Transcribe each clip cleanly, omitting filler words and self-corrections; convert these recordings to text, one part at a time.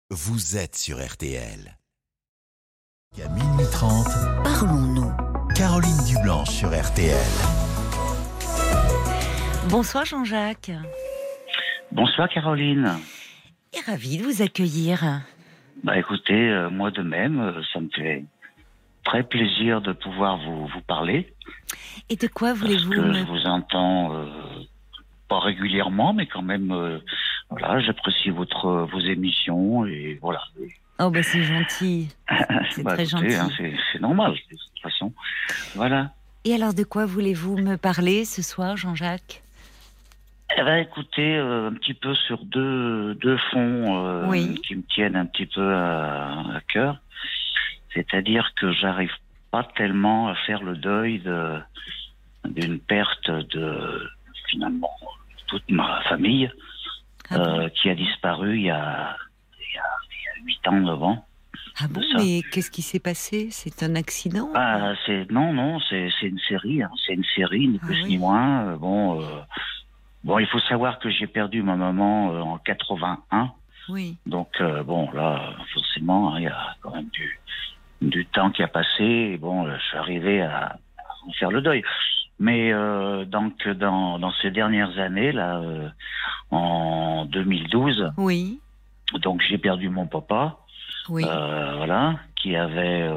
Vous êtes sur RTL. À minuit 30, Parlons-nous. Caroline Dublanche sur RTL. Bonsoir Jean-Jacques. Bonsoir Caroline. Et ravi de vous accueillir. Écoutez, moi de même, ça me fait très plaisir de pouvoir vous parler. Et de quoi voulez-vous Parce que je vous entends pas régulièrement, mais quand même, voilà, j'apprécie vos émissions et voilà. Oh c'est gentil. C'est très écoutez, gentil. C'est normal de toute façon. Voilà. Et alors de quoi voulez-vous me parler ce soir, Jean-Jacques ? Écoutez, un petit peu sur deux fonds Oui. qui me tiennent un petit peu à cœur. C'est-à-dire que j'arrive pas tellement à faire le deuil d'une perte de, finalement, toute ma famille qui a disparu il y a 8 ans, 9 ans. Ah bon, ça. mais qu'est-ce qui s'est passé ? C'est un accident ? C'est une série, hein. C'est une série, ni plus oui. ni moins. Bon, il faut savoir que j'ai perdu ma maman en 81. Oui. Donc, là, forcément, hein, il y a quand même du temps qui a passé. Et je suis arrivé à en faire le deuil. Mais donc, dans ces dernières années, là, en 2012, Oui. donc j'ai perdu mon papa, Oui. voilà, qui avait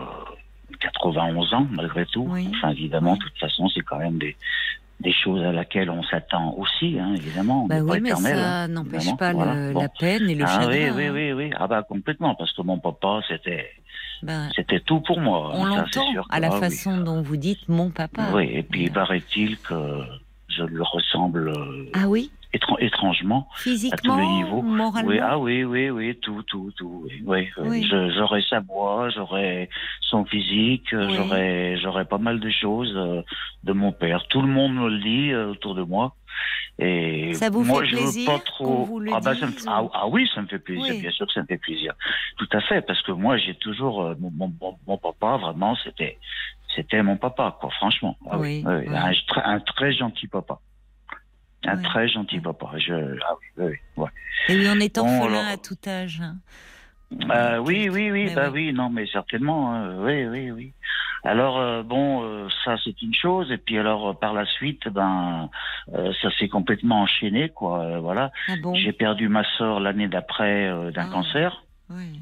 91 ans, malgré tout. Oui. Enfin, évidemment, Oui. de toute façon, c'est quand même des choses à laquelle on s'attend aussi, hein, évidemment. On n'est pas Oui, mais éternel, ça hein, n'empêche évidemment. pas Voilà. la peine et le chagrin. Oui. Complètement, parce que mon papa, c'était tout pour moi. On ça, l'entend c'est sûr à la façon dont vous dites mon papa. Oui, et puis paraît-il que je lui ressemble Ah oui ? étrangement, Physiquement, à tous les niveaux. moralement. Oui, tout. Oui. Oui. J'aurais sa voix, j'aurais son physique, Oui. j'aurais pas mal de choses de mon père. Tout le monde me le dit autour de moi. Et Ça vous moi, fait je veux plaisir pas trop. qu'on vous le dise, Oui, ça me fait plaisir. Oui. Bien sûr que ça me fait plaisir. Tout à fait, parce que moi, j'ai toujours mon papa. Vraiment, c'était mon papa, quoi. Franchement. Oui. Un très gentil papa. Un Oui. très gentil papa. Ouais. Et oui, on est Bon, orphelin alors, à tout âge. Hein. oui, Mais oui, non, mais certainement, hein. Oui. Alors, ça c'est une chose, et puis alors par la suite, ça s'est complètement enchaîné, quoi. Voilà. Ah bon ? J'ai perdu ma sœur l'année d'après d'un cancer, Oui.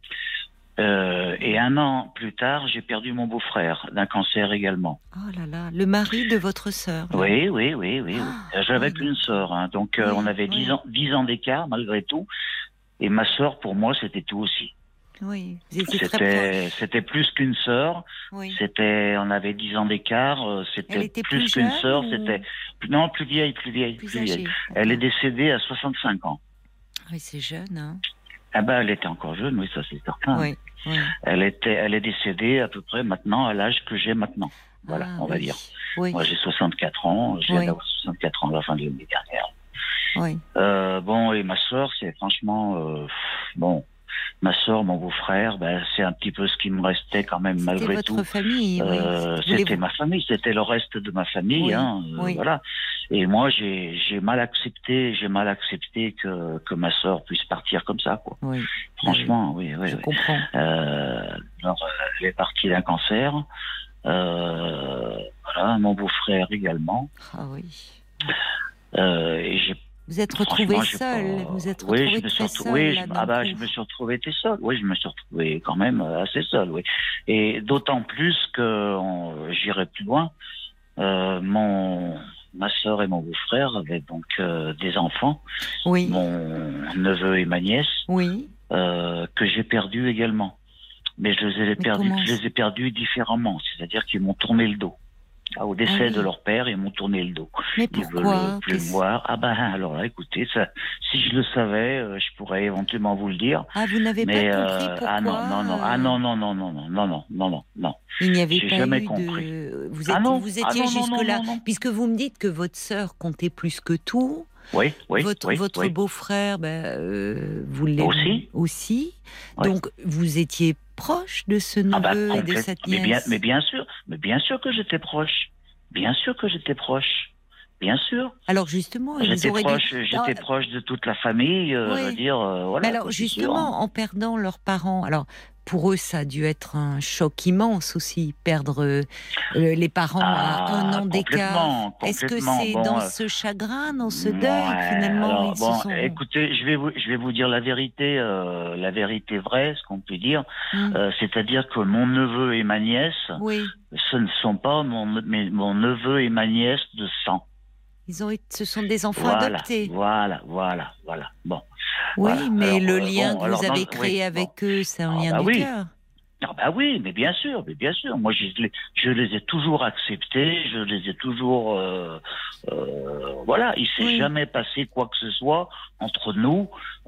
et 1 an plus tard, j'ai perdu mon beau-frère d'un cancer également. Oh là là, le mari de votre sœur. Là. Oui. J'avais non. qu'une sœur, hein, donc Oui, on avait 10 ans d'écart malgré tout, et ma sœur pour moi c'était tout aussi. Oui, vous étiez très proche. C'était plus qu'une sœur. Oui. On avait 10 ans d'écart. Elle C'était était plus plus qu'une jeune sœur. ou... C'était plus vieille. Plus âgée. Elle est décédée à 65 ans. Oui, c'est jeune, hein. Elle était encore jeune, oui, ça c'est certain. Oui. Elle est décédée à peu près maintenant à l'âge que j'ai maintenant. Voilà, on va dire. Oui. Moi j'ai 64 ans. J'ai 64 ans à la fin de l'année dernière. Oui. Et ma sœur, c'est franchement ma sœur, mon beau-frère, c'est un petit peu ce qui me restait quand même malgré tout. C'était votre famille, oui. C'était ma famille, c'était le reste de ma famille, oui. hein, Oui. voilà. Et moi, j'ai mal accepté que ma sœur puisse partir comme ça, quoi. Oui. Franchement, oui. Je comprends. Alors, elle est partie d'un cancer. Voilà, mon beau-frère également. Ah oui. Et vous êtes retrouvé seul. Vous êtes retrouvé très seul. Je me suis retrouvé seul. Oui, je me suis retrouvé quand même assez seul. Oui. Et d'autant plus que j'irai plus loin. Ma sœur et mon beau-frère avaient donc des enfants. Oui. Mon neveu et ma nièce. Oui. Que j'ai perdus également. Mais je les ai perdus différemment. C'est-à-dire qu'ils m'ont tourné le dos. Au décès de leur père, ils m'ont tourné le dos. Mais pourquoi ? Ils veulent plus me voir. Alors là, écoutez, ça, si je le savais, je pourrais éventuellement vous le dire. Ah, vous n'avez pas compris pourquoi ? Non. Il n'y avait J'ai pas jamais eu compris. de... Vous étiez jusque-là, puisque vous me dites que votre sœur comptait plus que tout. Oui. Votre beau-frère, vous l'aimez aussi. Oui. Donc, vous étiez proche de ce neveu et de cette nièce. Mais bien sûr que j'étais proche. Bien sûr que j'étais proche. bien sûr. Alors justement, J'étais proche de toute la famille, je veux dire, voilà. Mais alors justement, en perdant leurs parents, alors pour eux, ça a dû être un choc immense aussi, perdre les parents à 1 an d'écart. Est-ce que c'est dans ce chagrin, dans ce deuil, finalement, écoutez, je vais vous dire la vérité vraie, ce qu'on peut dire. C'est-à-dire que mon neveu et ma nièce, ce ne sont pas mon neveu et ma nièce de sang. Ce sont des enfants adoptés. Voilà. Bon. Oui, voilà. mais alors, le lien que vous avez créé avec eux, c'est un lien du cœur. Ah bah oui, mais bien sûr. Moi, je les ai toujours acceptés, je les ai toujours, voilà. Il s'est jamais passé quoi que ce soit entre nous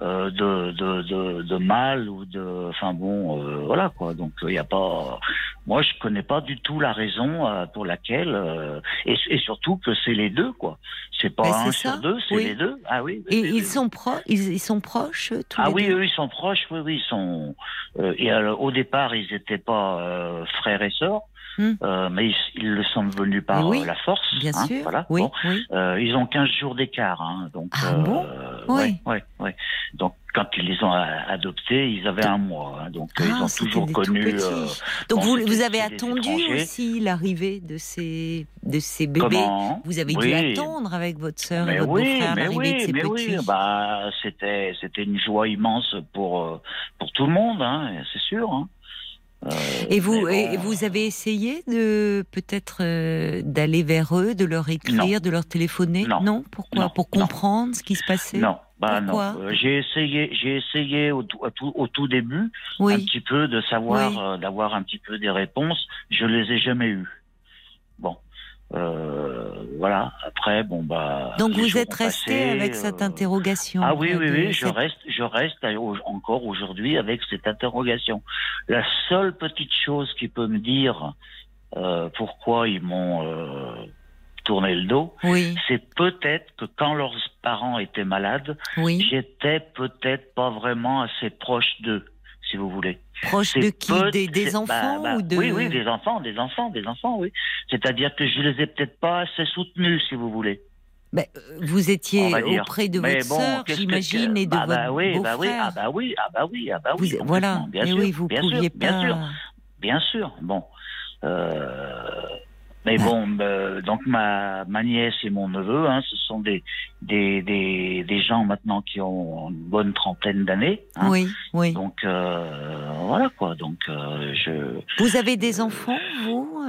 de mal ou de, enfin bon, voilà quoi. Donc il y a pas, moi je connais pas du tout la raison pour laquelle, et surtout que c'est les deux quoi. C'est pas un sur deux, c'est les deux. Ah oui. Et ils sont proches, ils sont proches tous les deux. Ah oui, eux ils sont proches. Oui, ils sont. Et alors, au départ, ils étaient pas frères et sœurs. Mais ils le sont devenus par la force. Bien sûr. Voilà. Oui, ils ont 15 jours d'écart. Hein, donc, oui. Donc, quand ils les ont adoptés, ils avaient 1 mois. Hein, donc, ils ont toujours connu. Donc, vous avez attendu aussi l'arrivée de ces bébés. Comment vous avez dû attendre avec votre sœur et votre beau-frère l'arrivée de ces petits. Bah, c'était une joie immense pour tout le monde, hein, c'est sûr. Hein. Et vous avez essayé de peut-être d'aller vers eux, de leur écrire, de leur téléphoner? Non. Pourquoi? Pour comprendre ce qui se passait? Non. Pourquoi? Non. J'ai essayé au tout début un petit peu de savoir, d'avoir un petit peu des réponses. Je les ai jamais eues. Bon. Voilà. Après, bon bah. Donc vous êtes resté avec cette interrogation. Ah oui. Je reste encore aujourd'hui avec cette interrogation. La seule petite chose qui peut me dire pourquoi ils m'ont tourné le dos, c'est peut-être que quand leurs parents étaient malades, j'étais peut-être pas vraiment assez proche d'eux. Si vous voulez. Proche de qui? Des enfants ou de... Oui, des enfants, oui. C'est-à-dire que je les ai peut-être pas assez soutenus, si vous voulez. Vous étiez auprès de votre sœur, j'imagine, et de votre beau-frère. Ah bah oui. Voilà, bien sûr, vous pouviez pas... Bien sûr, bon. Mais bon, donc ma nièce et mon neveu, hein, ce sont des gens maintenant qui ont une bonne trentaine d'années. Hein. Oui. Donc voilà quoi. Donc Vous avez des enfants, vous?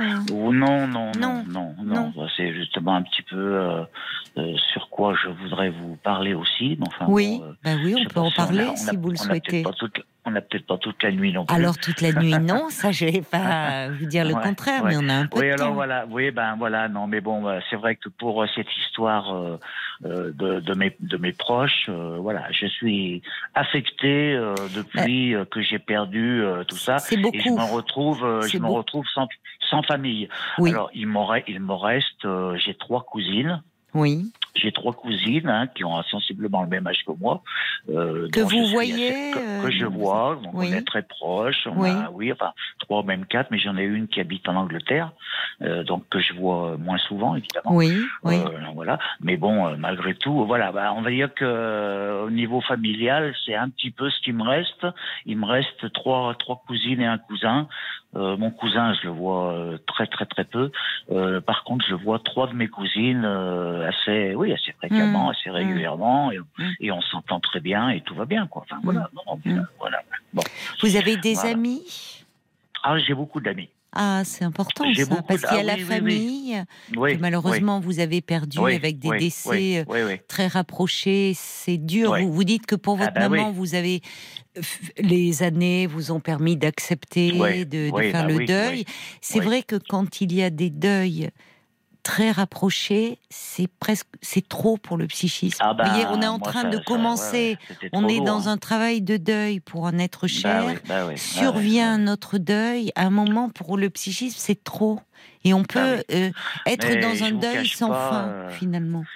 Non. C'est justement un petit peu sur quoi je voudrais vous parler aussi. Enfin, on peut en parler si vous le souhaitez. On n'a peut-être pas toute la nuit non plus. Alors toute la nuit, non, ça je vais pas vous dire le contraire, mais on a un peu de temps. Voilà, non, mais bon, c'est vrai que pour cette histoire de mes proches, voilà, je suis affecté depuis que j'ai perdu tout ça. C'est beaucoup. Et je me retrouve sans famille. Alors il me reste, j'ai 3 cousines. Oui. J'ai 3 cousines qui ont sensiblement le même âge que moi. Que vous voyez que je vois, donc on est très proches. On a, 3 même 4, mais j'en ai une qui habite en Angleterre, donc que je vois moins souvent, évidemment. Oui. Voilà. Mais bon, malgré tout, voilà, on va dire que au niveau familial, c'est un petit peu ce qui me reste. Il me reste 3 cousines et un cousin. Mon cousin, je le vois très très très peu. Par contre, je vois 3 de mes cousines assez fréquemment, assez régulièrement, et on s'entend très bien et tout va bien, quoi. Enfin voilà. Voilà. Bon. Vous avez des amis? Ah, j'ai beaucoup d'amis. Ah, c'est important ça, parce qu'il y a la famille que malheureusement vous avez perdu avec des décès très rapprochés. C'est dur. Vous dites que pour votre maman, vous avez les années vous ont permis d'accepter, de faire le deuil. C'est vrai que quand il y a des deuils très rapprochés, c'est trop pour le psychisme. Vous voyez, on est en train de commencer, on est dans un travail de deuil pour un être cher, survient notre deuil, à un moment pour le psychisme, c'est trop. Et on peut être dans un deuil sans fin, finalement.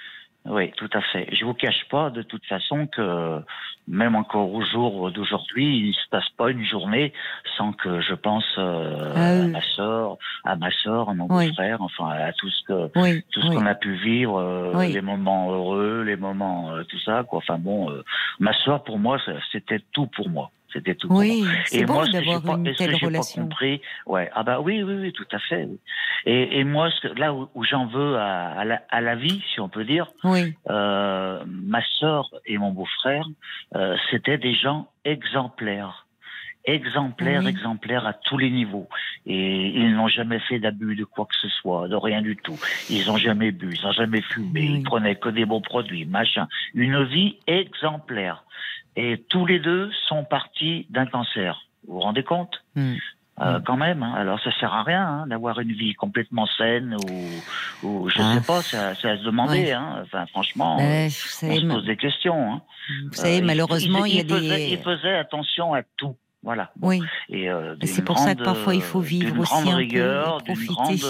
Oui, tout à fait. Je vous cache pas, de toute façon, que même encore au jour d'aujourd'hui, il ne se passe pas une journée sans que je pense à ma sœur, à mon beau-frère, enfin à tout ce qu'on a pu vivre, les moments heureux, les moments tout ça, quoi. Enfin bon, ma sœur pour moi, c'était tout pour moi. C'était tout. Oui, c'est beau d'avoir une telle relation. Pas compris, ah bah oui, tout à fait. Oui. Et moi, là où j'en veux à la vie, si on peut dire, ma sœur et mon beau-frère, c'était des gens exemplaires. Exemplaires à tous les niveaux. Et ils n'ont jamais fait d'abus de quoi que ce soit, de rien du tout. Ils n'ont jamais bu, ils n'ont jamais fumé, ils prenaient que des bons produits, machin. Une vie exemplaire. Et tous les deux sont partis d'un cancer. Vous vous rendez compte ? Quand même. Hein. Alors ça sert à rien d'avoir une vie complètement saine ou je sais pas, ça à se demander. Hein. Enfin franchement, on se pose des questions. Hein. Vous savez, malheureusement, il faisait attention à tout. Voilà. Oui. Et c'est pour ça que parfois il faut vivre aussi un rigueur, peu et profiter.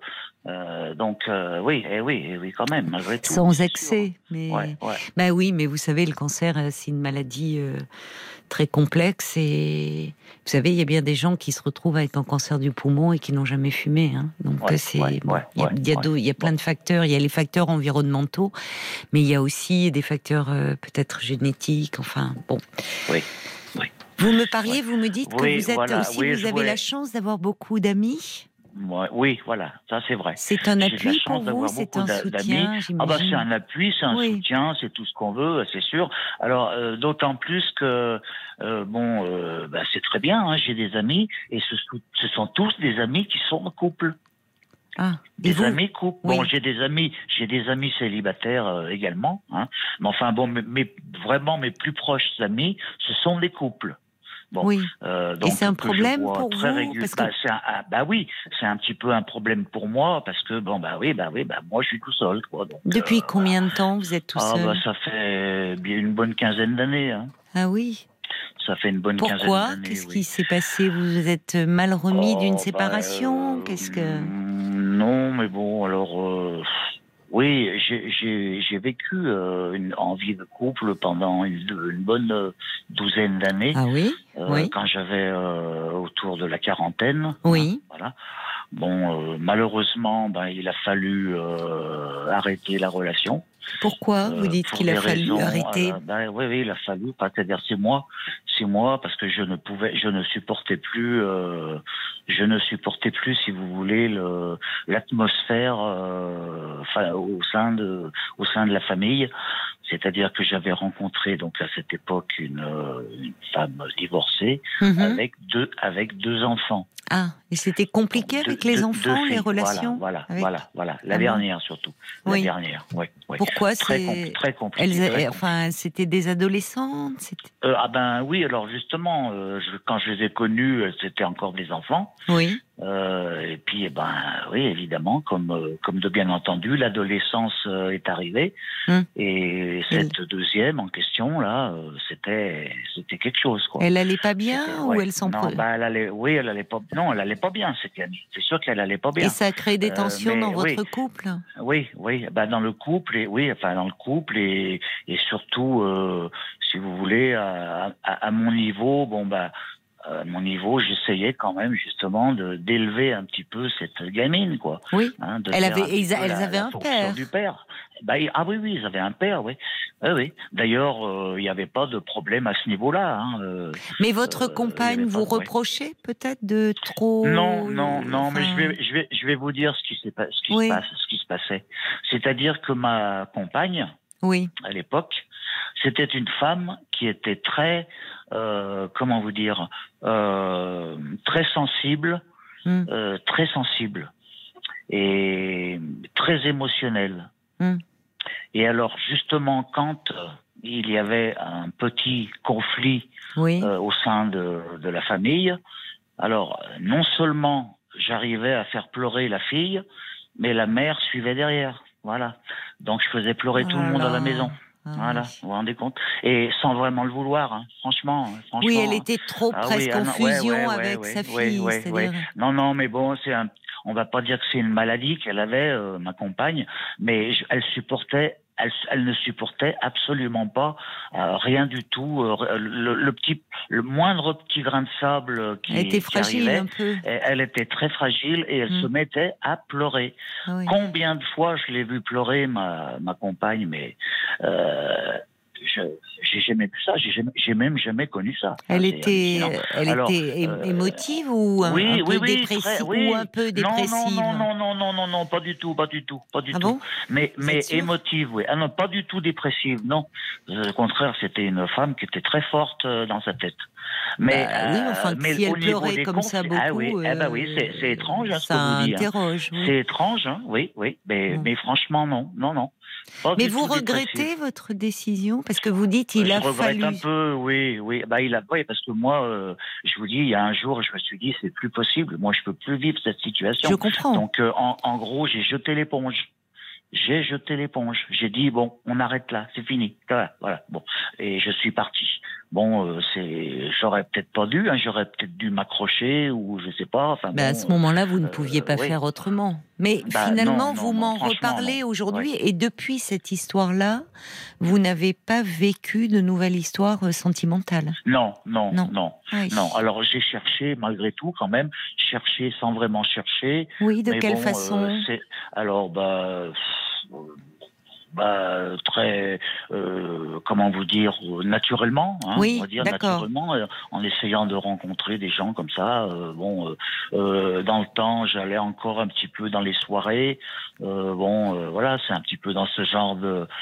Oui, quand même, malgré tout. Sans excès, mais bah oui, mais vous savez, le cancer, c'est une maladie très complexe et vous savez, il y a bien des gens qui se retrouvent avec un cancer du poumon et qui n'ont jamais fumé. Hein. Donc il y a plein de facteurs. Il y a les facteurs environnementaux, mais il y a aussi des facteurs peut-être génétiques. Enfin, bon. Oui. Vous me parliez, vous me dites que vous êtes aussi, vous avez la chance d'avoir beaucoup d'amis. Oui, voilà, ça c'est vrai. C'est un appui pour vous, c'est un soutien, j'imagine. Ah bah c'est un appui, c'est un soutien, c'est tout ce qu'on veut, c'est sûr. Alors d'autant plus que c'est très bien. Hein, j'ai des amis et ce sont tous des amis qui sont en couple. Des amis couples. Bon, j'ai des amis célibataires également. Hein. Mais enfin bon, vraiment mes plus proches amis, ce sont des couples. Bon, donc, et c'est un problème pour très vous parce que... c'est un petit peu un problème pour moi parce que moi je suis tout seul, quoi. Donc, depuis combien de temps vous êtes tout seul? Ça fait bien une bonne quinzaine d'années. Hein. Ah oui. Ça fait une bonne quinzaine d'années. Pourquoi? Qu'est-ce qui s'est passé? Vous êtes mal remis d'une séparation? Qu'est-ce que... Non, mais bon, alors... Oui, j'ai vécu en vie de couple pendant une bonne douzaine d'années. Ah oui, quand j'avais autour de la quarantaine. Oui. Voilà. Bon, malheureusement, il a fallu arrêter la relation. Pourquoi vous dites qu'il a fallu arrêter? Oui, il a fallu. C'est-à-dire c'est moi, parce que je ne supportais plus, si vous voulez, l'atmosphère, au sein de la famille. C'est-à-dire que j'avais rencontré donc à cette époque une femme divorcée avec deux enfants. Ah, et c'était compliqué avec les enfants, les relations. Voilà. La dernière surtout. La dernière, oui. Pourquoi très compliqué. C'était des adolescentes. Oui. Alors justement, quand je les ai connus, c'était encore des enfants. Oui. Et puis, oui, évidemment, comme de bien entendu, l'adolescence est arrivée. Et cette deuxième en question, là, c'était quelque chose, quoi. Elle allait pas bien ou elle s'en prenait? Elle allait pas. Non, elle allait pas bien. C'est sûr qu'elle allait pas bien. Et ça a créé des tensions dans votre couple? Oui. Dans le couple et surtout, si vous voulez, à mon niveau, à mon niveau, j'essayais quand même justement d'élever un petit peu cette gamine, quoi. Oui. Elles avaient un père. Du père. Oui, ils avaient un père, oui. Oui. D'ailleurs, il n'y avait pas de problème à ce niveau-là. Hein. Mais votre compagne vous reprochait peut-être de trop... Non, mais je vais vous dire ce qui se passait. C'est-à-dire que ma compagne, à l'époque, c'était une femme qui était très, très sensible, et très émotionnelle. Et alors, justement, quand il y avait un petit conflit au sein de la famille, alors, non seulement j'arrivais à faire pleurer la fille, mais la mère suivait derrière. Voilà. Donc, je faisais pleurer tout le monde à la maison. Voilà, vous vous rendez compte? Et sans vraiment le vouloir, hein. Franchement. Oui, elle était trop presque en fusion avec sa fille. Non, mais bon, on va pas dire que c'est une maladie qu'elle avait, ma compagne, mais elle supportait elle ne supportait absolument pas rien du tout. Le moindre petit grain de sable qui était fragile arrivait, un peu. Elle était très fragile et elle se mettait à pleurer. Oui. Combien de fois je l'ai vu pleurer, ma compagne, mais j'ai jamais vu ça, j'ai même jamais connu ça. Elle était émotive ou un peu dépressive ou un peu dépressive? Non, pas du tout. Bon, mais émotive, oui. Ah non, pas du tout dépressive, non. Au contraire, c'était une femme qui était très forte dans sa tête. Mais si elle pleurait comme ça beaucoup, c'est étrange, ça ce que vous interroge. Oui. C'est étrange, hein, oui, mais franchement, non. Mais vous regrettez votre décision parce que vous dites il a fallu. Je regrette un peu, oui. Parce que moi, je vous dis, il y a un jour, je me suis dit c'est plus possible. Moi, je peux plus vivre cette situation. Je comprends. Donc, en gros, j'ai jeté l'éponge. J'ai dit bon, on arrête là, c'est fini. Voilà. Bon, et je suis parti. Bon, j'aurais peut-être pas dû, j'aurais peut-être dû m'accrocher ou je sais pas. Enfin, à ce moment-là, vous ne pouviez pas faire autrement. Mais finalement, vous m'en reparlez aujourd'hui et depuis cette histoire-là, vous n'avez pas vécu de nouvelle histoire sentimentale. Non. Oui. Non. Alors j'ai cherché malgré tout quand même, cherché sans vraiment chercher. Oui, de quelle façon? Très, comment vous dire, naturellement, oui, on va dire d'accord. naturellement, en essayant de rencontrer des gens comme ça. Dans le temps, j'allais encore un petit peu dans les soirées. Voilà, c'est un petit peu dans ce genre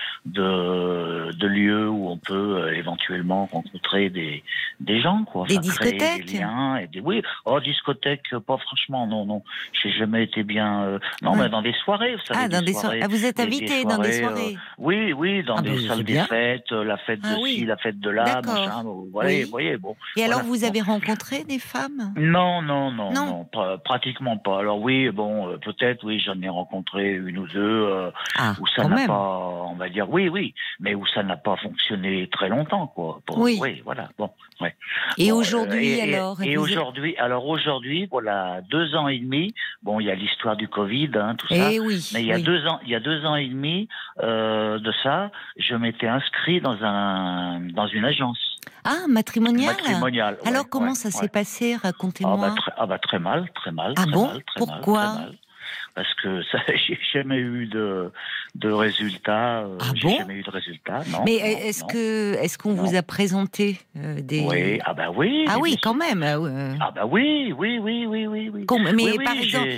de lieu où on peut éventuellement rencontrer des gens, quoi. Des discothèques, des liens et discothèques, pas franchement, non. J'ai jamais été bien. Mais dans des soirées, vous savez. Dans des soirées. Vous êtes invité dans des soirées. Oui, dans des salles des fêtes, la fête de ci, la fête de là, machin. Vous voyez, bon. Et alors, vous avez rencontré des femmes? Non, pratiquement pas. Alors oui, peut-être, j'en ai rencontré une ou deux où ça n'a pas, on va dire, oui, mais où ça n'a pas fonctionné très longtemps, quoi. Oui, voilà. Bon, ouais. Et aujourd'hui, alors? Et aujourd'hui, voilà, 2 ans et demi. Bon, il y a l'histoire du Covid, tout ça. Oui. Mais il y a 2 ans et demi. De ça, je m'étais inscrit dans une agence. Matrimoniale. Alors comment ça s'est passé? Racontez-moi. Très mal. Pourquoi? Parce que ça, j'ai jamais eu de résultat. J'ai jamais eu de résultat, non. Mais est-ce qu'on vous a présenté des... Oui, oui. Ah oui, quand même. Oui. Mais par exemple,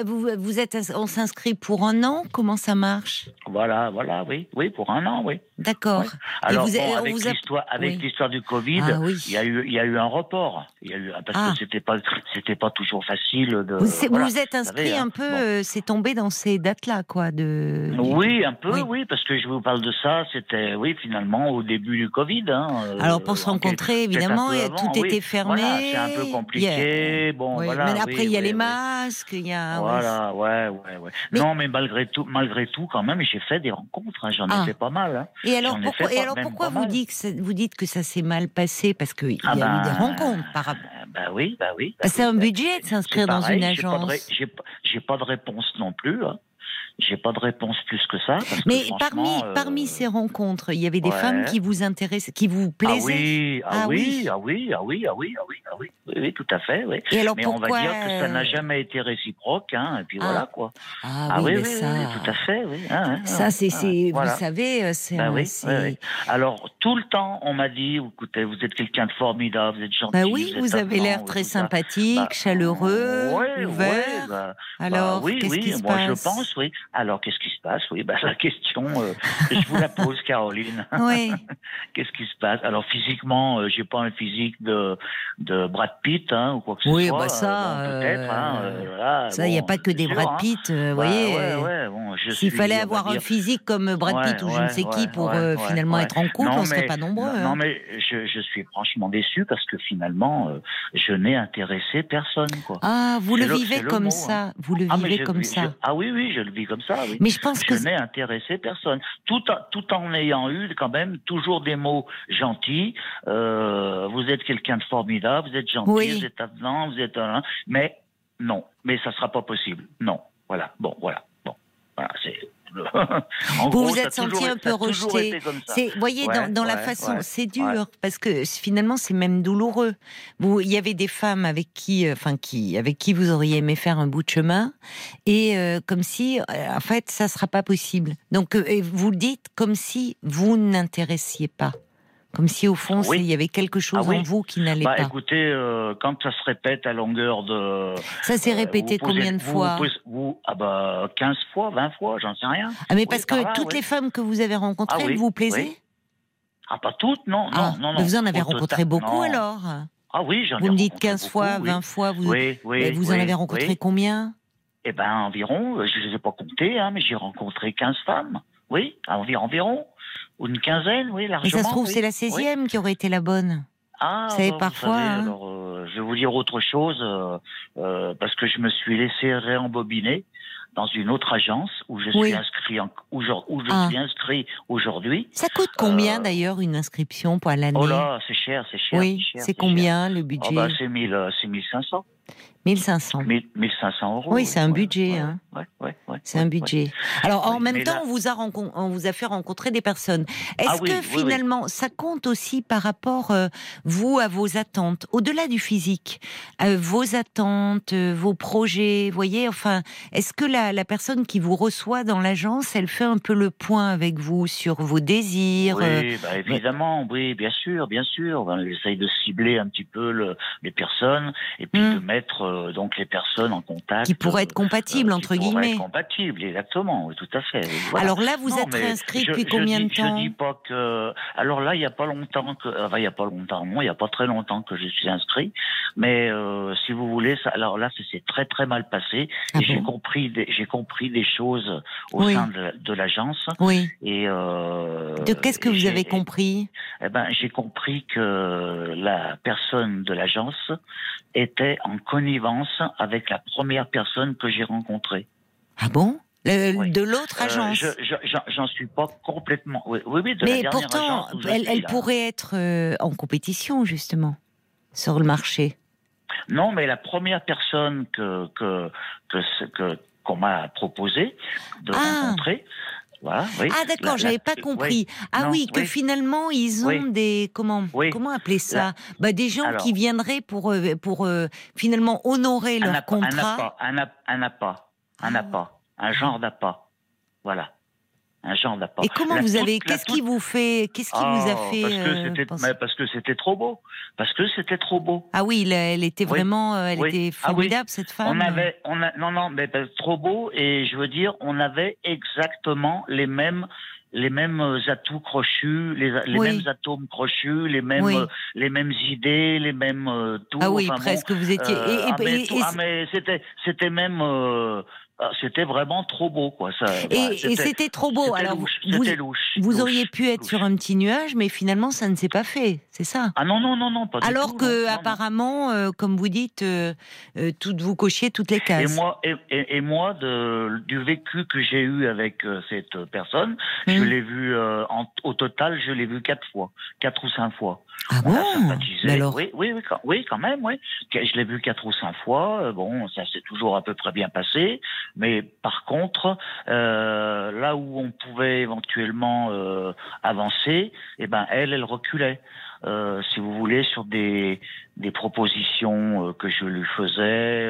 on s'inscrit pour un an. Comment ça marche? Voilà, oui, pour un an, oui. D'accord. Ouais. Alors avec l'histoire du Covid, il y a eu un report. Parce que c'était pas toujours facile de. Vous êtes inscrit un peu, c'est tombé dans ces dates-là, quoi. Oui, un peu, oui, parce que je vous parle de ça. C'était finalement au début du Covid. Alors pour se rencontrer, évidemment, tout était fermé. Voilà, c'est un peu compliqué. Mais après il y a les masques, il y a. Voilà, ouais. Non, mais malgré tout, quand même, j'ai fait des rencontres. J'en ai fait pas mal. Et alors pourquoi vous dites que ça s'est mal passé? Parce qu'il y a eu des rencontres par rapport. Oui. C'est un budget de s'inscrire dans une agence. J'ai pas de réponse non plus. J'ai pas de réponse plus que ça. Mais parmi ces rencontres, il y avait des femmes qui vous intéressaient, qui vous plaisaient. Oui, tout à fait. Oui. Et alors, mais on va dire que ça n'a jamais été réciproque, et puis voilà quoi. Oui, tout à fait. Oui. Ça, vous savez, c'est. Oui. Alors tout le temps, on m'a dit, écoutez, vous êtes quelqu'un de formidable, vous êtes gentil. Vous avez l'air très sympathique, chaleureux, ouvert. Alors, qu'est-ce qui se passe? Moi, je pense, oui. Alors, qu'est-ce qui se passe? Oui, la question, je vous la pose, Caroline. Oui. Qu'est-ce qui se passe? Alors, physiquement, j'ai pas un physique de Brad Pitt, ou quoi que ce soit. Oui, peut-être, ça, il n'y a pas que des Brad Pitt, vous voyez. S'il fallait avoir un physique comme Brad Pitt ou je ne sais qui pour finalement être en couple, on ne serait pas nombreux. Non, mais je suis franchement déçu parce que finalement, je n'ai intéressé personne, quoi. Vous le vivez comme ça? Vous le vivez comme ça? Oui, je le vis comme ça, oui. Mais je pense que n'ai intéressé personne. Tout en ayant eu quand même toujours des mots gentils. Vous êtes quelqu'un de formidable, vous êtes gentil, vous êtes avenant, vous êtes mais non, mais ça sera pas possible. Non, voilà. Bon, c'est Vous vous êtes senti un peu rejeté. Vous voyez, dans la façon, c'est dur, parce que finalement, c'est même douloureux. Il y avait des femmes avec qui vous auriez aimé faire un bout de chemin, et comme si, en fait, ça ne sera pas possible. Donc, vous le dites comme si vous n'intéressiez pas. Comme si, au fond, il y avait quelque chose en vous qui n'allait pas. Écoutez, quand ça se répète à longueur de... Ça s'est répété combien de fois 15 fois, 20 fois, j'en sais rien. Ah, mais parce que toutes les femmes que vous avez rencontrées, elles vous plaisaient ? Ah, pas toutes, non. Mais vous en avez rencontré beaucoup, alors ? Ah oui, j'en ai rencontré beaucoup. Vous me dites 15 fois, 20 fois, vous en avez rencontré combien ? Eh ben, environ, je ne les ai pas comptées, mais j'ai rencontré 15 femmes. Oui, environ. Ou une quinzaine, oui, largement. Mais ça se trouve, c'est la 16e qui aurait été la bonne. Ah, vous savez, parfois... Savez, alors, je vais vous dire autre chose, parce que je me suis laissé réembobiner dans une autre agence où je suis inscrit suis inscrit aujourd'hui. Ça coûte combien d'ailleurs une inscription pour l'année ? Oh là, c'est cher. Oui, c'est combien le budget ? C'est 1500. 1500. 1500 €. Oui, c'est un budget. C'est un budget. Alors, en même temps, on vous a fait rencontrer des personnes. Est-ce que finalement, ça compte aussi par rapport, vous, à vos attentes, au-delà du physique, vos attentes, vos projets, voyez, enfin, est-ce que la personne qui vous reçoit dans l'agence, elle fait un peu le point avec vous sur vos désirs ? Oui, évidemment, oui, bien sûr. On essaye de cibler un petit peu les personnes et puis de mettre donc les personnes en contact. Qui pourraient être compatibles, entre guillemets. Qui pourraient être compatibles, exactement, oui, tout à fait. Voilà. Alors là, vous êtes réinscrit depuis combien de temps ? Je dis pas que... Alors là, il n'y a pas longtemps il n'y a pas très longtemps que je suis inscrit, mais si vous voulez, alors là, ça s'est très très mal passé. Et j'ai compris des choses au sein de l'agence. Oui. Et qu'est-ce que vous avez compris ? J'ai compris que la personne de l'agence était en connivence avec la première personne que j'ai rencontrée. Ah bon ? De l'autre agence. J'en suis pas complètement. Oui, mais pourtant, elle pourrait être en compétition justement sur le marché. Non, mais la première personne qu'on m'a proposé de rencontrer. Voilà, d'accord, j'avais pas compris. Finalement ils ont des comment appeler ça ? Des gens qui viendraient pour finalement honorer leur contrat. Un appât, un genre d'appât. Voilà. Un genre d'appât. Et comment qu'est-ce qui vous a fait parce que c'était trop beau. Ah oui, elle était vraiment était formidable cette femme. Trop beau, et je veux dire, on avait exactement les mêmes atouts crochus, les mêmes atomes crochus, les mêmes idées, les mêmes tout. Ah oui, presque vous étiez. Mais c'était même. C'était vraiment trop beau, quoi. Et c'était trop beau. Alors, vous auriez pu être sur un petit nuage, mais finalement, ça ne s'est pas fait. C'est ça ? Ah non, pas du tout. Alors que, apparemment, comme vous dites, vous cochiez toutes les cases. Et moi, du vécu que j'ai eu avec cette personne, je l'ai vu, au total, je l'ai vu 4 ou 5 fois. Ah bon ? Alors... Oui, quand même, oui. Je l'ai vu 4 ou 5 fois. Ça s'est toujours à peu près bien passé. Mais par contre, là où on pouvait éventuellement avancer, elle reculait. Si vous voulez, sur des propositions que je lui faisais.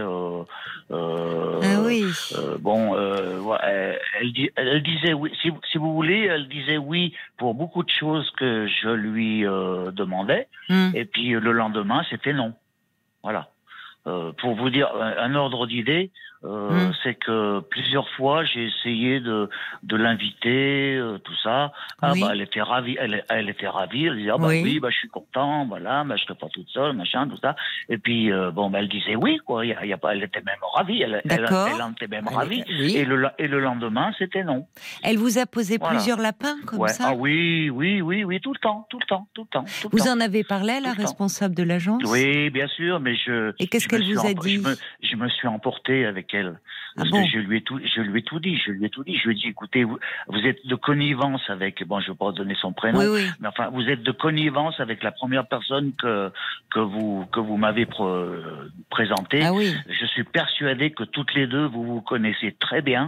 Elle disait oui. Si vous voulez, elle disait oui pour beaucoup de choses que je lui demandais. Et puis le lendemain, c'était non. Voilà. Pour vous dire un ordre d'idée, c'est que plusieurs fois j'ai essayé de l'inviter, tout ça. Elle était ravie. Elle était ravie. Elle disait je suis content. Voilà, je serai pas toute seule, machin, tout ça. Et puis elle disait oui, quoi. Elle était même ravie. Elle en était même ravie. Oui. Et le lendemain, c'était non. Elle vous a posé plusieurs lapins comme ça. Ah oui, tout le temps. Vous en avez parlé à la responsable de l'agence ? Oui, bien sûr, mais Et qu'est-ce qu'elle vous a dit ? Je me suis emporté avec elle. Parce que je lui ai tout dit. Je lui ai dit, écoutez, vous êtes de connivence avec, je ne vais pas donner son prénom, mais enfin, vous êtes de connivence avec la première personne que vous m'avez présentée. Ah oui. Je suis persuadé que toutes les deux, vous vous connaissez très bien.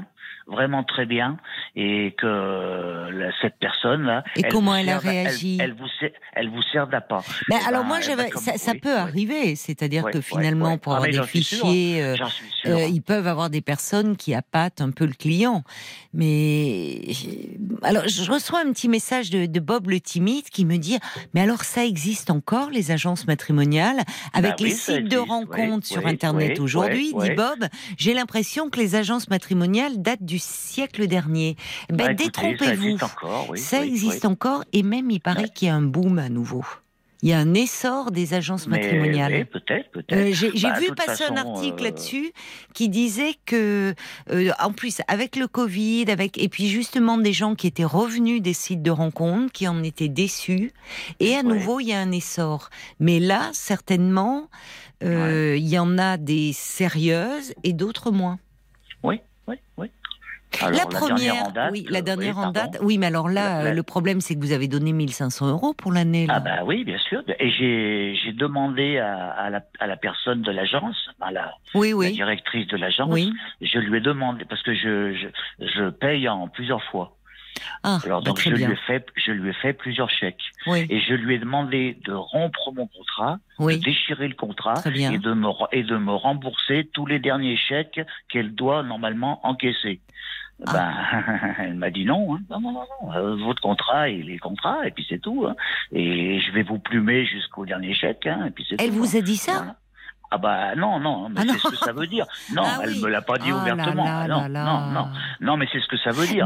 vraiment très bien, et que cette personne-là... Et comment elle a réagi? Elle vous sert d'appât. Ben alors moi, ça peut arriver, c'est-à-dire que finalement, pour avoir des fichiers, ils peuvent avoir des personnes qui appâtent un peu le client. Mais alors, je reçois un petit message de Bob le timide qui me dit « Mais alors, ça existe encore, les agences matrimoniales, avec les sites de rencontres sur Internet aujourd'hui, dit Bob, j'ai l'impression que les agences matrimoniales datent du siècle dernier. » Ben, détrompez-vous. Ça existe encore, et même, il paraît qu'il y a un boom à nouveau. Il y a un essor des agences matrimoniales. Oui, peut-être. J'ai vu passer un article là-dessus qui disait que, en plus, avec le Covid, et puis justement des gens qui étaient revenus des sites de rencontres, qui en étaient déçus, et à nouveau, il y a un essor. Mais là, certainement, il y en a des sérieuses et d'autres moins. Oui. Alors, la dernière en date. Oui, mais alors là, le problème, c'est que vous avez donné 1 500 € pour l'année. Là. Ah bah oui, bien sûr. Et j'ai demandé à la personne de l'agence, la directrice de l'agence, je lui ai demandé, parce que je paye en plusieurs fois. Alors donc je lui ai fait plusieurs chèques, et je lui ai demandé de rompre mon contrat, de déchirer le contrat et de me rembourser tous les derniers chèques qu'elle doit normalement encaisser. Elle m'a dit non, votre contrat il est contrat, et puis c'est tout, et je vais vous plumer jusqu'au dernier chèque, et puis c'est tout. Elle vous a dit ça? Voilà. Ah bah non, mais c'est ce que ça veut dire. Non, elle me l'a pas dit ouvertement. Non, mais c'est ce que ça veut dire.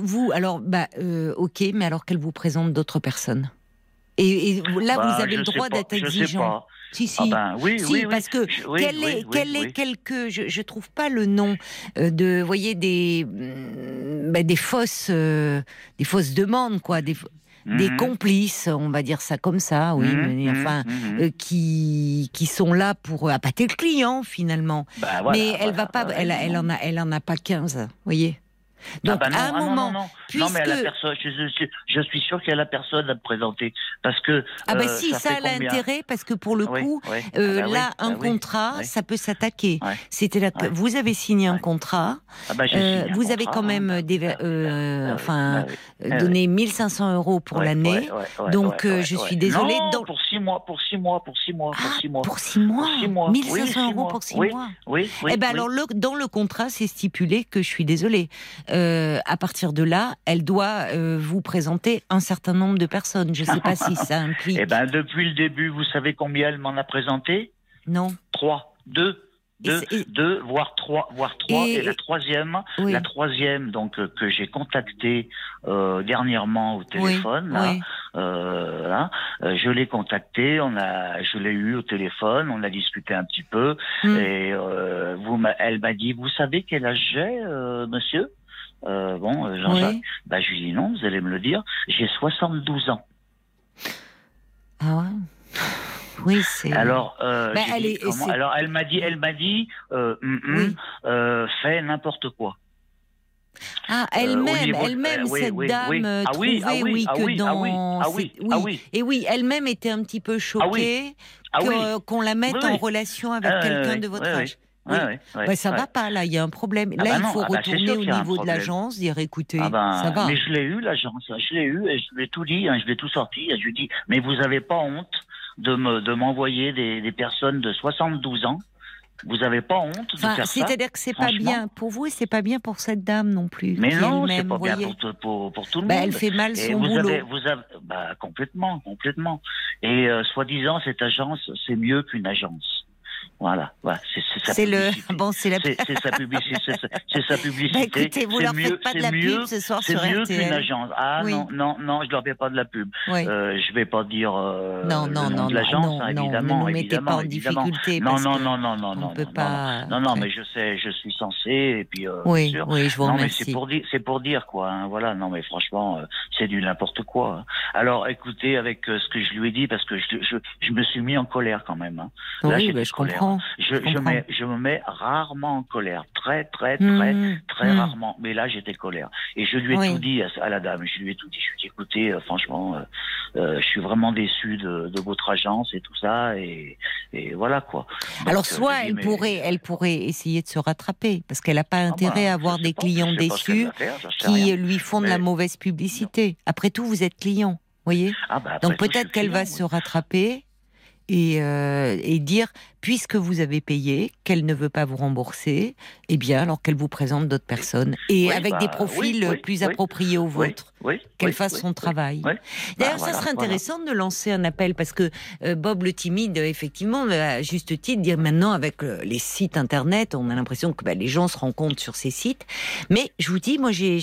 Ok, mais alors qu'elle vous présente d'autres personnes. Et là, vous avez le droit d'être exigeant. Je sais pas. Si. Oui, parce que quelques, je trouve pas le nom de, voyez, des fausses demandes, quoi, des complices, on va dire ça comme ça, qui sont là pour appâter le client finalement. Mais elle va pas, elle en a pas 15, vous voyez. Donc à un moment, non, mais je suis sûr qu'il y a la personne à te présenter, parce que ça a l'intérêt, parce que pour le coup, un contrat, ça peut s'attaquer. C'était là que vous avez signé un contrat, vous avez quand même donné 1 500 € pour l'année, donc je suis désolée. Pour 6 mois. Pour 6 mois. Pour 6 mois. 1 500 € pour 6 mois. Alors dans le contrat, c'est stipulé que je suis désolée. À partir de là, elle doit vous présenter un certain nombre de personnes. Je ne sais pas si ça implique... depuis le début, vous savez combien elle m'en a présenté? Non. 3. 2, voire 3. Et la troisième, donc, que j'ai contactée dernièrement au téléphone, je l'ai contactée, je l'ai eu au téléphone, on a discuté un petit peu, et elle m'a dit, vous savez quel âge j'ai, monsieur? Jean-Jacques, je lui dis non, vous allez me le dire, j'ai 72 ans. Ah ouais? Oui, c'est... Alors, elle m'a dit, fais n'importe quoi. Elle-même, cette dame trouvait, Et oui, elle-même était un petit peu choquée qu'on la mette en relation avec quelqu'un de votre âge. Ça va pas, là, il y a un problème. Il faut retourner au niveau de l'agence, dire écoutez, ça va. Mais je l'ai eu, l'agence, et je lui ai tout dit, je lui ai tout sorti, je lui ai dit, mais vous n'avez pas honte de m'envoyer des personnes de 72 ans? Vous n'avez pas honte de faire ça? C'est-à-dire que c'est pas bien pour vous et c'est pas bien pour cette dame non plus. Mais non, c'est pas bien pour tout le monde. Elle fait mal son boulot. Complètement. Et soi-disant, cette agence, c'est mieux qu'une agence. Voilà, c'est sa publicité. C'est sa publicité. C'est sa publicité. Écoutez, vous leur faites pas de la pub ce soir sur RTL. C'est mieux qu'une agence. Non, je leur fais pas de la pub. Je vais pas dire le nom de l'agence, évidemment. Ne nous mettez pas en difficulté. Non, mais je sais, je suis censé, et puis oui, je vous remercie. Non, mais c'est pour dire quoi. Voilà, non, mais franchement, c'est du n'importe quoi. Alors, écoutez, avec ce que je lui ai dit, parce que je me suis mis en colère quand même. Oui, je comprends. comprends. Je me mets rarement en colère, très rarement. Mais là, j'étais colère. Et je lui ai tout dit à la dame. Je lui ai tout dit. Je lui ai dit, écoutez, franchement, je suis vraiment déçu de votre agence et tout ça. Et voilà quoi. Donc, alors, soit elle pourrait essayer de se rattraper, parce qu'elle n'a pas intérêt à avoir des clients déçus qui lui font de la mauvaise publicité. Après tout, vous êtes client, voyez. Donc peut-être qu'elle va se rattraper et dire, puisque vous avez payé, qu'elle ne veut pas vous rembourser, eh bien, alors qu'elle vous présente d'autres personnes, et avec des profils plus appropriés aux vôtres, qu'elle fasse son travail. D'ailleurs, ça serait intéressant de lancer un appel, parce que Bob le timide, effectivement, à juste titre, dire maintenant, avec les sites internet, on a l'impression que les gens se rencontrent sur ces sites, mais je vous dis, moi j'ai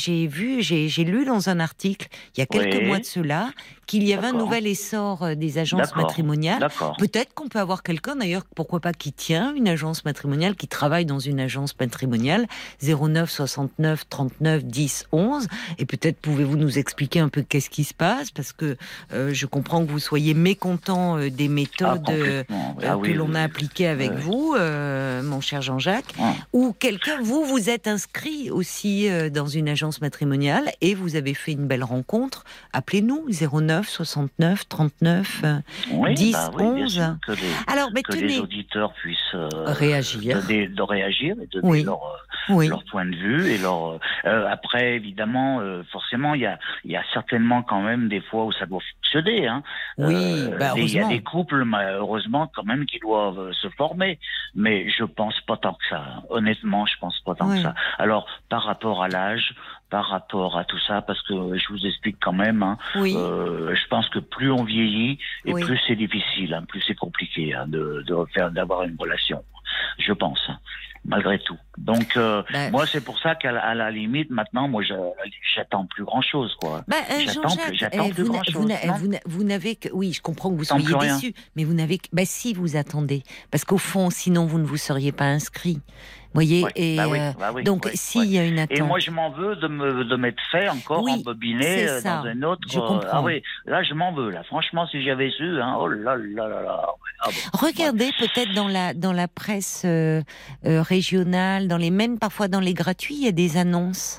lu dans un article, il y a quelques mois de cela, qu'il y avait un nouvel essor des agences matrimoniales. Peut-être qu'on peut avoir quelqu'un, d'ailleurs, pourquoi pas, qui tient une agence matrimoniale, qui travaille dans une agence matrimoniale, 09 69 39 10 11, et peut-être pouvez-vous nous expliquer un peu qu'est-ce qui se passe, parce que je comprends que vous soyez mécontent des méthodes que l'on a appliquées avec vous, mon cher Jean-Jacques, ou quelqu'un, vous êtes inscrit aussi dans une agence matrimoniale, et vous avez fait une belle rencontre, appelez-nous, 09 69 39 10 11. Que les auditeurs puissent réagir et donner leur point de vue et leur. Après, évidemment, forcément, il y a certainement quand même des fois où ça doit fonctionner. Hein. Il y a des couples, malheureusement, quand même, qui doivent se former. Mais je pense pas tant que ça. Honnêtement, je pense pas tant que ça. Alors, par rapport à l'âge, par rapport à tout ça, parce que je vous explique quand même, je pense que plus on vieillit et plus c'est difficile, plus c'est compliqué d'avoir une relation, je pense, malgré tout. Donc moi c'est pour ça qu'à la limite maintenant, moi j'attends plus grand chose, quoi. J'attends plus grand chose. Vous n'avez que, oui, je comprends que vous soyez déçu, mais vous n'avez que, si vous attendez, parce qu'au fond, sinon vous ne vous seriez pas inscrit. Voyez, donc s'il y a une attente. Et moi je m'en veux de m'être fait encore embobiner dans un autre. Je comprends. Là je m'en veux là. Franchement, si j'avais su, oh là là là là. Regardez peut-être dans la presse régionale, parfois dans les gratuits, il y a des annonces.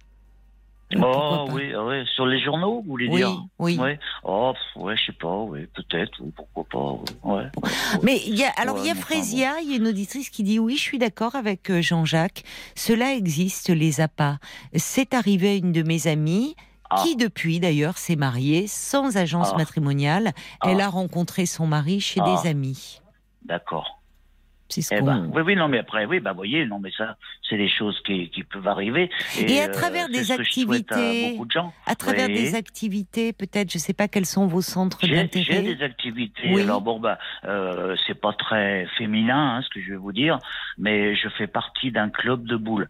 Oui, sur les journaux, vous voulez dire? Oui. Je sais pas, peut-être, pourquoi pas. Mais il y a Frésia, il y a une auditrice qui dit oui, je suis d'accord avec Jean-Jacques. Cela existe, les appâts. C'est arrivé à une de mes amies. Qui depuis d'ailleurs s'est mariée sans agence matrimoniale. Elle a rencontré son mari chez des amis. D'accord. Non, mais après, voyez, non, mais ça, c'est des choses qui peuvent arriver. Et à travers des activités, des activités, peut-être, je sais pas quels sont vos centres d'intérêt. J'ai des activités. Alors c'est pas très féminin, ce que je vais vous dire, mais je fais partie d'un club de boules.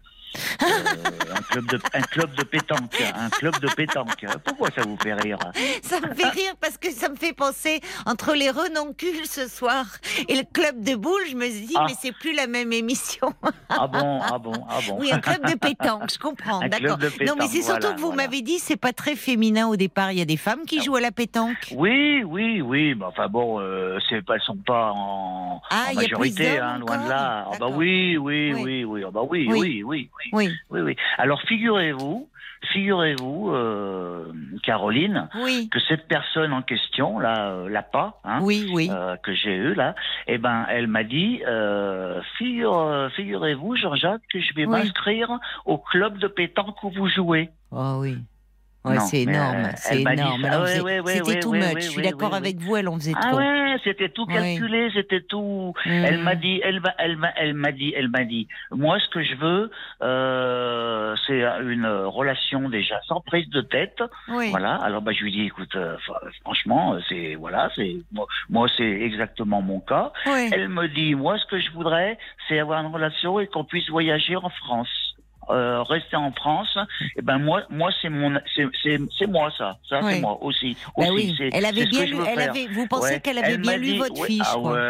Un club de pétanque. Pourquoi ça vous fait rire? Ça me fait rire parce que ça me fait penser entre les renoncules ce soir et le club de boules. Je me dis mais c'est plus la même émission. Ah bon. Oui, un club de pétanque, je comprends. D'accord. Non, mais c'est surtout que vous m'avez dit c'est pas très féminin au départ. Il y a des femmes qui jouent à la pétanque. Oui. Elles sont pas en majorité, loin de là. Oui. Alors figurez-vous, Caroline, que cette personne en question, là, l'APA, que j'ai eu là, elle m'a dit, figurez-vous, Jean-Jacques, que je vais m'inscrire au club de pétanque où vous jouez. Ah oui. C'est énorme, c'est énorme. C'était too much. Je suis d'accord avec vous, elle en faisait trop. C'était tout calculé, c'était tout. Elle m'a dit, moi, ce que je veux, c'est une relation déjà sans prise de tête. Voilà. Alors, je lui dis, écoute, franchement, moi, c'est exactement mon cas. Elle me dit, moi, ce que je voudrais, c'est avoir une relation et qu'on puisse voyager en France. Rester en France, moi c'est moi ça c'est moi aussi. Elle avait bien lu. Vous pensez qu'elle avait bien lu votre fiche?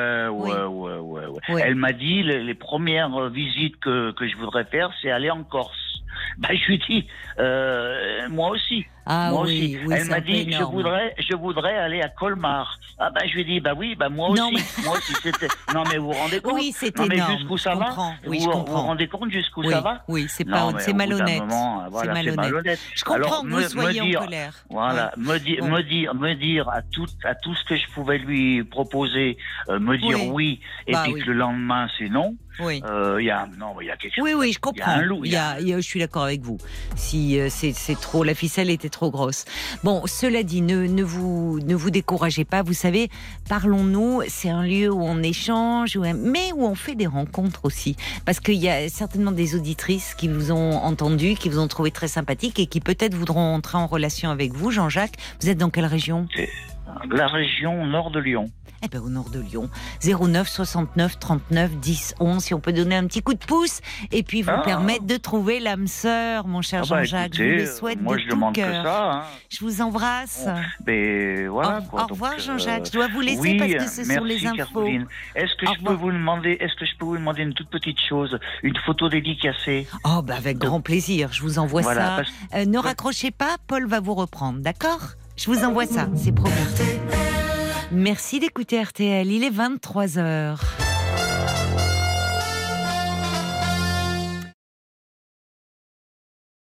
Elle m'a dit les premières visites que je voudrais faire, c'est aller en Corse. Je lui dis moi aussi. Ah moi oui, aussi. Oui, elle m'a dit, je voudrais aller à Colmar. Ah ben, je lui ai dit, oui, moi aussi. Non, mais... moi aussi, c'était... Non, mais vous vous rendez compte? Oui, c'est énorme. Mais jusqu'où ça va? Oui, vous vous rendez compte jusqu'où ça va? Oui, c'est malhonnête. Voilà, c'est malhonnête. Je comprends que vous soyez en colère. Voilà, me dire à tout ce que je pouvais lui proposer, me dire oui, et puis que le lendemain c'est non. Oui. Il y a quelque chose. Oui, je comprends. Je suis d'accord avec vous. Si c'est trop, la ficelle était trop grosse. Bon, cela dit, ne vous découragez pas. Vous savez, parlons-nous. C'est un lieu où on échange, mais où on fait des rencontres aussi. Parce qu'il y a certainement des auditrices qui vous ont entendu, qui vous ont trouvé très sympathique et qui peut-être voudront entrer en relation avec vous, Jean-Jacques. Vous êtes dans quelle région? La région nord de Lyon. Eh bien, au nord de Lyon, 09 69 39 10 11, si on peut donner un petit coup de pouce et puis vous permettre de trouver l'âme sœur, mon cher Jean-Jacques. Écoutez, je vous le souhaite moi, de je tout demande cœur. Que ça, Je vous embrasse. Voilà, au revoir, Jean-Jacques. Je dois vous laisser parce que ce sont les infos. Caroline. Est-ce que je peux vous demander une toute petite chose, une photo dédicacée? Avec grand plaisir. Je vous envoie ça. Ne raccrochez pas, Paul va vous reprendre, d'accord? Je vous envoie ça, c'est promis. Merci d'écouter RTL, il est 23h.